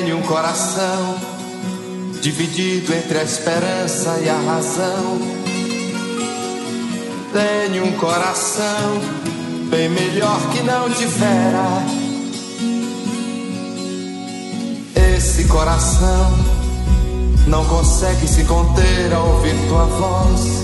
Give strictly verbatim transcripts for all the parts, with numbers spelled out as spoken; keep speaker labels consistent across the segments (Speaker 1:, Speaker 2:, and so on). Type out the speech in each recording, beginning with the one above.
Speaker 1: Tenho um coração dividido entre a esperança e a razão. Tenho um coração bem melhor que não tivera. Esse coração não consegue se conter ao ouvir tua voz.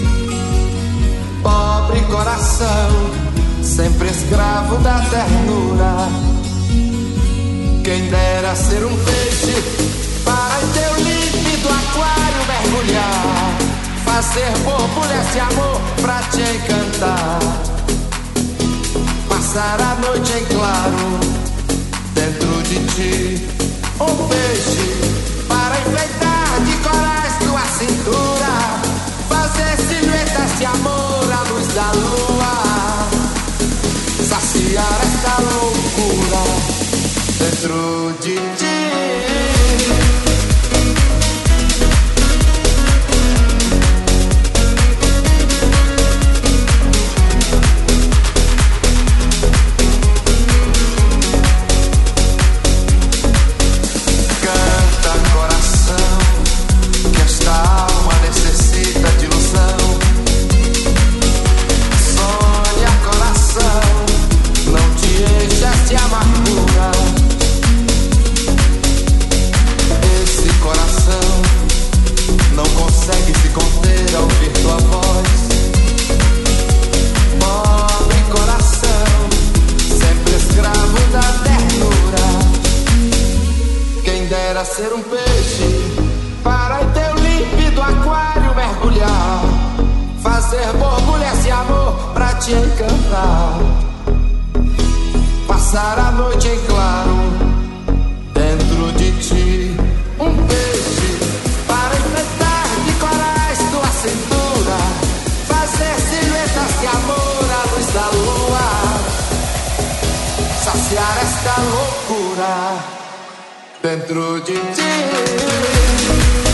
Speaker 1: Pobre coração, sempre escravo da ternura. Quem dera ser um peixe para em teu límpido aquário mergulhar, fazer borbulha esse amor pra te encantar, passar a noite em claro dentro de ti. Um peixe para enfeitar de corais tua cintura, fazer silhuetas de amor à luz da lua, saciar esta loucura dentro de ti. Ser um peixe para em teu límpido aquário mergulhar, fazer borbulha esse amor pra te encantar, passar a noite em claro dentro de ti. Um peixe para enfeitar de corais tua cintura, fazer silhuetas de amor à luz da lua, saciar esta loucura dentro de ti.